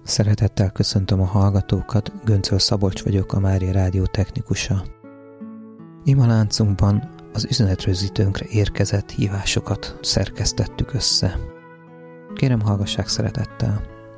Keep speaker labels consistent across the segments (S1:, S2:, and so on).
S1: Szeretettel köszöntöm a hallgatókat, Göncöl Szabolcs vagyok, a Mária Rádió technikusa. Imaláncunkban az üzenetrögzítőnkre érkezett hívásokat szerkesztettük össze. Kérem, hallgassák szeretettel!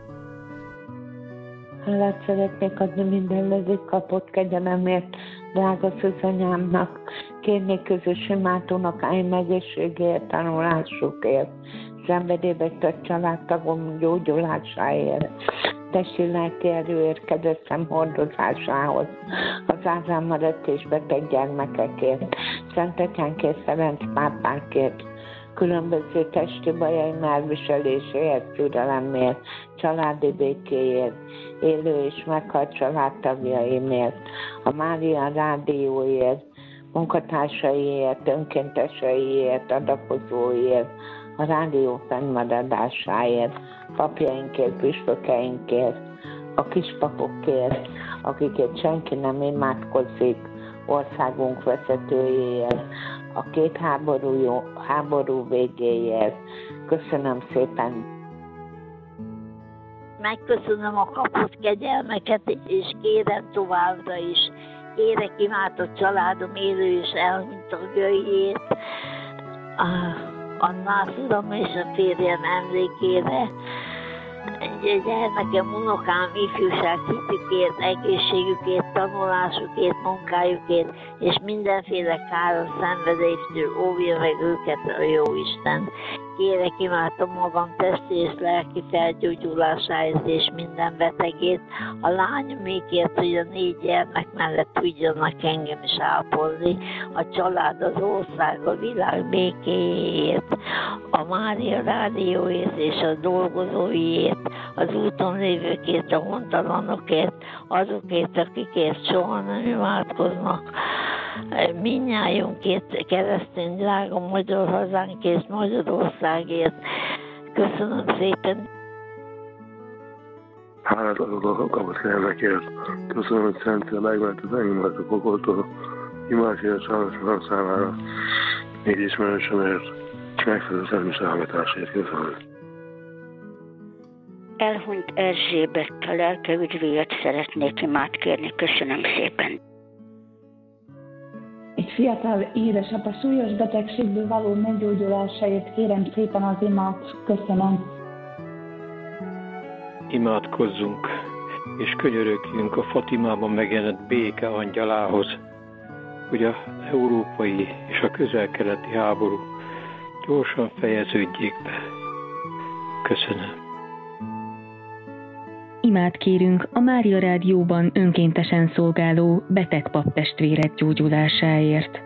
S2: Hálát szeretnék adni minden eddig kapott kegyelemért, drága szűzanyámnak. Kérnék közös imátónak állj egészségért, tanulásukért, szenvedélybe tett családtagom gyógyulásáért, testi lelki erőért, kedveszem hordozásához, az ázán maradt és beteg gyermekekért, Szent Atyánkért, Ferenc pápánkért, különböző testi bajaim elviseléséért, türelemért, családi békéért, élő és meghalt családtagjaimért, a Mária Rádióért, munkatársaiért, önkénteseiért, adakozóért, a rádió fennmaradásáért, papjainkért, püspökeinkért, a kispapokért, akikért senki nem imádkozik, országunk vezetőjéért, a két háború végéért. Köszönöm szépen!
S3: Megköszönöm a kapott kegyelmeket, és kérem továbbra is. Kérek imádott családom élő és elhunyt tagjaiért, Annál uram és a férjem emlékére, gyermekem, unokám, ifjúság hitükért, egészségükért, tanulásukért, munkájukért, és mindenféle káros szenvedéstől óvja meg őket a Jóisten. Kérek, imádom magam testi és lelki felgyógyulásáért és minden betegét, a lányomékért, hogy a 4 gyermek mellett tudjanak engem is ápolni, a család, az ország, a világ békéjéért, a Mária Rádióért és a dolgozóiért, az úton lévőkért, a hontalanokért, azokért, akikért soha nem imádkoznak, mindnyájunkért, keresztény drága magyar hazánkért, Magyarországért. Köszönöm szépen!
S4: Hálát adok a kapott kegyelmekért. Köszönöm, hogy Szentél megmentett engemet a pokoltól. Imádséget sajnos számára, még ismerősömért, megfelelő személyes hallgatásért. Köszönöm.
S5: Elhunyt Erzsébet, a lelke üdvéért szeretnék imádkérni. Köszönöm szépen.
S6: Egy fiatal édesapa súlyos betegségből való meggyógyulásáért kérem szépen az imát. Köszönöm.
S7: Imádkozzunk, és könyörögjünk a Fatimában megjelent béke angyalához, hogy az európai és a közel-keleti háború gyorsan fejeződjék be. Köszönöm.
S8: Imát kérünk a Mária Rádióban önkéntesen szolgáló beteg paptestvérek gyógyulásáért.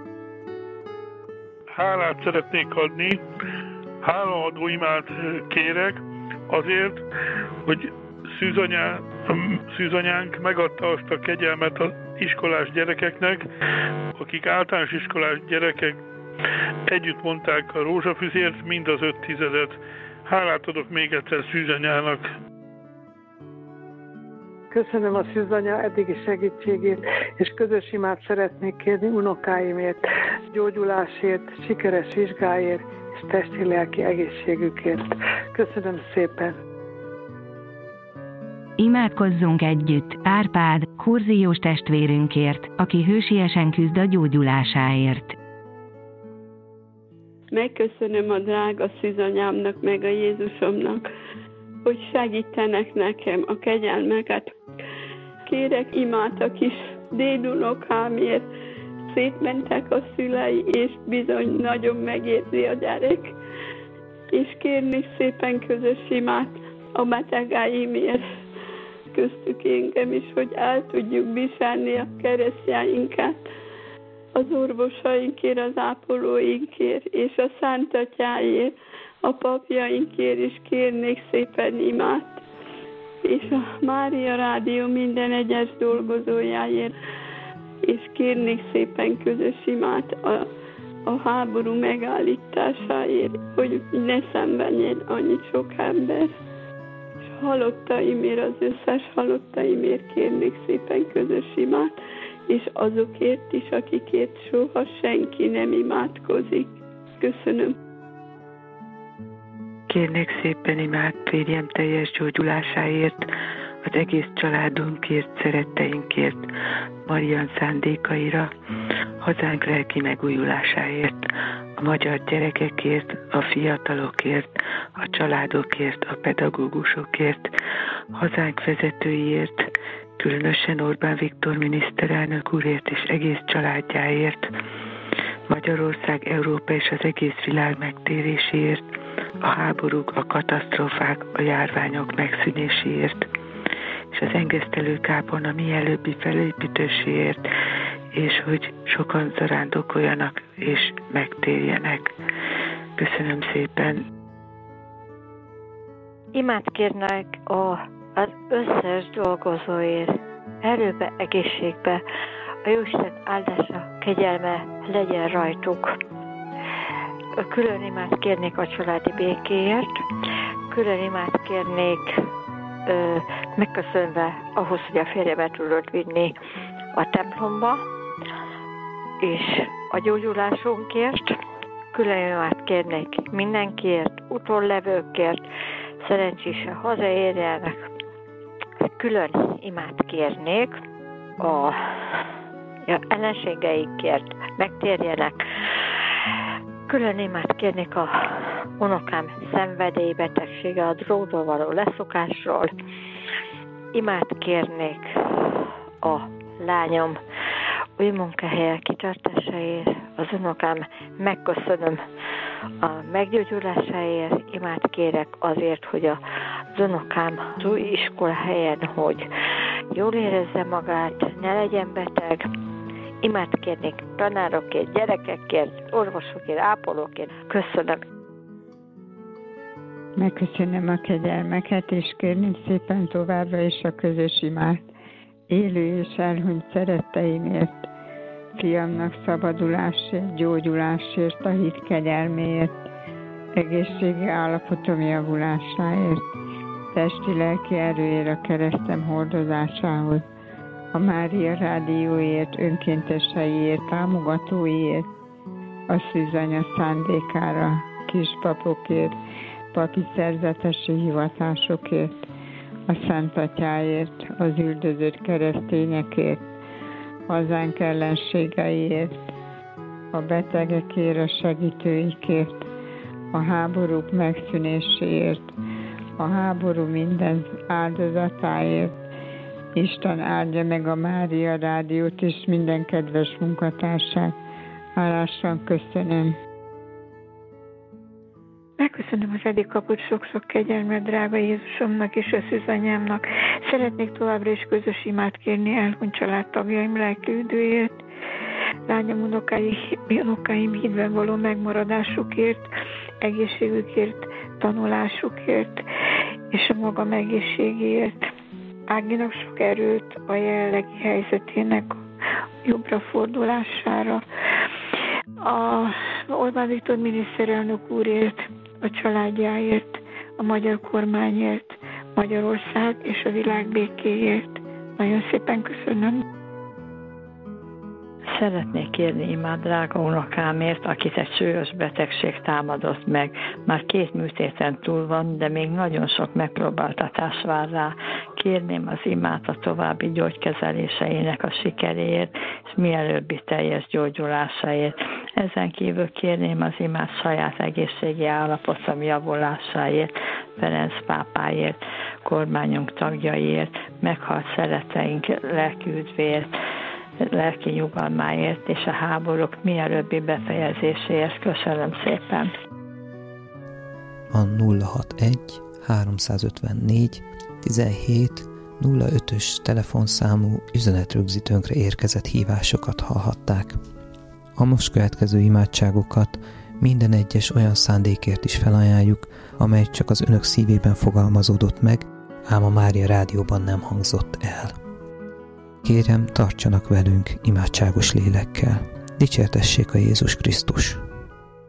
S9: Hálát szeretnék adni, hálaadó imát kérek azért, hogy szűzanyánk megadta azt a kegyelmet az iskolás gyerekeknek, akik általános iskolás gyerekek együtt mondták a rózsafüzért, mind az 5 tizedet. Hálát adok még egyszer szűzanyának.
S10: Köszönöm a szűzanya eddigi segítségét, és közös imát szeretnék kérni unokáimért, gyógyulásért, sikeres vizsgáért, és testi-lelki egészségükért. Köszönöm szépen!
S8: Imádkozzunk együtt Árpád, kurziós testvérünkért, aki hősiesen küzd a gyógyulásáért.
S11: Megköszönöm a drága szűzanyámnak, meg a Jézusomnak, hogy segítenek nekem a kegyelmeket. Kérek imát a kis dédunokámért, szétmentek a szülei, és bizony nagyon megérzi a gyerek. És kérni szépen közös imát a betegeimért, köztük engem is, hogy el tudjuk viselni a keresztjeinket, az orvosainkért, az ápolóinkért, és a Szent Atyáért, a papjainkért is kérnék szépen imát, és a Mária Rádió minden egyes dolgozójáért, és kérnék szépen közös imát a háború megállításáért, hogy ne szenvedjen annyi sok ember. És halottaimért, az összes halottaimért kérnék szépen közös imát, és azokért is, akikért soha senki nem imádkozik. Köszönöm.
S10: Kérnék szépen imád férjem teljes gyógyulásáért, az egész családunkért, szeretteinkért, Marian szándékaira, hazánk lelki megújulásáért, a magyar gyerekekért, a fiatalokért, a családokért, a pedagógusokért, hazánk vezetőiért, különösen Orbán Viktor miniszterelnök úrért és egész családjáért, Magyarország, Európa és az egész világ megtéréséért, a háborúk, a katasztrófák, a járványok megszűnéséért, és az engesztelő kápolna mielőbbi felépítéséért, és hogy sokan zarándokoljanak és megtérjenek. Köszönöm szépen!
S12: Imát kérnek az összes dolgozóért, erőbe, egészségbe, a Jóisten áldása, kegyelme legyen rajtuk. Külön imát kérnék a családi békéért, külön imát kérnék megköszönve ahhoz, hogy a férjemet tudott vinni a templomba, és a gyógyulásunkért, külön imát kérnék mindenkiért, utollevőkért, szerencsésen hazaérjenek, külön imát kérnék a ellenségeikért, megtérjenek, külön imát kérnék a unokám szenvedélybetegsége, a drótól való leszokásról, imát kérnék a lányom új munkahelye kitartásáért, az unokám megköszönöm a meggyógyulásáért, imát kérek azért, hogy az unokám az új iskolahelyen, hogy jól érezze magát, ne legyen beteg. Imát kérnék tanárokért, gyerekekért, orvosokért, ápolókért. Köszönöm.
S13: Megköszönöm a kegyelmeket, és kérném szépen továbbra is a közös imát. Élő és elhunyt szeretteimért, fiamnak szabadulásért, gyógyulásért, a hit kegyelméért, egészségi állapotom javulásáért, testi-lelki erőért a keresztem hordozásához, a Mária Rádióért, önkénteseiért, támogatóiért, a szűzanya szándékára, kispapokért, papi szerzetesi hivatásokért, a Szent Atyáért, az üldözött keresztényekért, hazánk ellenségeiért, a betegekért, a segítőikért, a háborúk megszűnéséért, a háború minden áldozatáért. Isten áldja meg a Mária Rádiót és minden kedves munkatársát. Hálásan köszönöm.
S14: Megköszönöm az eddig kapott sok-sok kegyelmet, drága Jézusomnak és a szűzanyámnak. Szeretnék továbbra is közös imát kérni elhunyt családtagjaim lelki üdvőért, lányom, unokáim hídben való megmaradásukért, egészségükért, tanulásukért és a magam egészségéért. Áginak sok erőt a jelenlegi helyzetének jobbra fordulására. A Orbán Viktor miniszterelnök úrért, a családjáért, a magyar kormányért, Magyarország és a világ békéért. Nagyon szépen köszönöm.
S15: Szeretnék kérni imád drága unokámért, akit egy súlyos betegség támadott meg. Már 2 műtéten túl van, de még nagyon sok megpróbáltatás vár rá. Kérném az imát a további gyógykezeléseinek a sikeréért, és mielőbbi teljes gyógyulásáért. Ezen kívül kérném az imát saját egészségi állapotom javulásáért, Ferenc pápáért, kormányunk tagjaiért, meghalt szeretteink lelki üdvéért, lelki nyugalmáért és a háborúk mielőbbi befejezéséért. Köszönöm szépen.
S1: A 061 354 17 05-ös telefonszámú üzenetrögzítőnkre érkezett hívásokat hallhatták. A most következő imádságokat minden egyes olyan szándékért is felajánljuk, amely csak az önök szívében fogalmazódott meg, ám a Mária Rádióban nem hangzott el. Kérem, tartsanak velünk imádságos lélekkel. Dicsértessék a Jézus Krisztus!